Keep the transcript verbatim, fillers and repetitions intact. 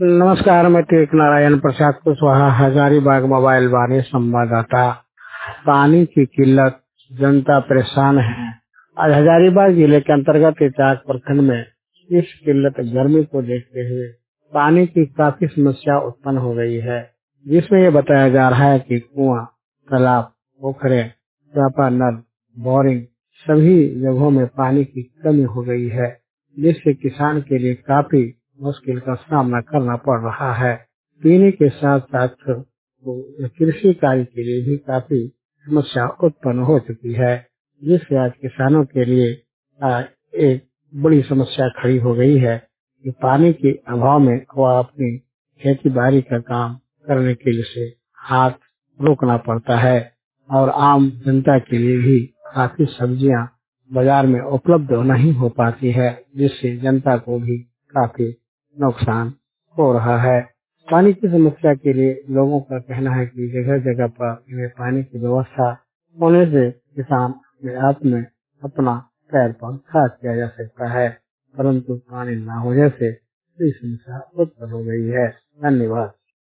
नमस्कार, मैं टेक नारायण प्रसाद कुशवाहा, हजारीबाग मोबाइल वाणी संवाददाता। पानी की किल्लत, जनता परेशान है। आज हजारीबाग जिले के अंतर्गत इचाक प्रखंड में इस किल्लत गर्मी को देखते हुए पानी की काफी समस्या उत्पन्न हो गई है, जिसमें ये बताया जा रहा है कि कुआं, तालाब, पोखरे, चापानल, बोरिंग सभी जगहों में पानी की कमी हो गई है, जिससे किसान के लिए काफी मुश्किल का सामना करना पड़ रहा है। पीने के साथ साथ कृषि कार्य के लिए भी काफी समस्या उत्पन्न हो चुकी है, जिससे आज किसानों के लिए आ, एक बड़ी समस्या खड़ी हो गई है कि पानी के अभाव में वह अपनी खेती बाड़ी का काम करने के लिए से हाथ रोकना पड़ता है और आम जनता के लिए भी काफी सब्जियां बाजार में उपलब्ध नहीं हो पाती है, जिससे जनता को भी काफी नुकसान हो रहा है। पानी की समस्या के लिए लोगों का कहना है कि जगह जगह पर इन्हें पानी की व्यवस्था होने से किसान अपने आप में अपना पैर पर खड़ा किया जा सकता है, परंतु पानी न होने से इस समस्या उत्पन्न हो गई है। धन्यवाद।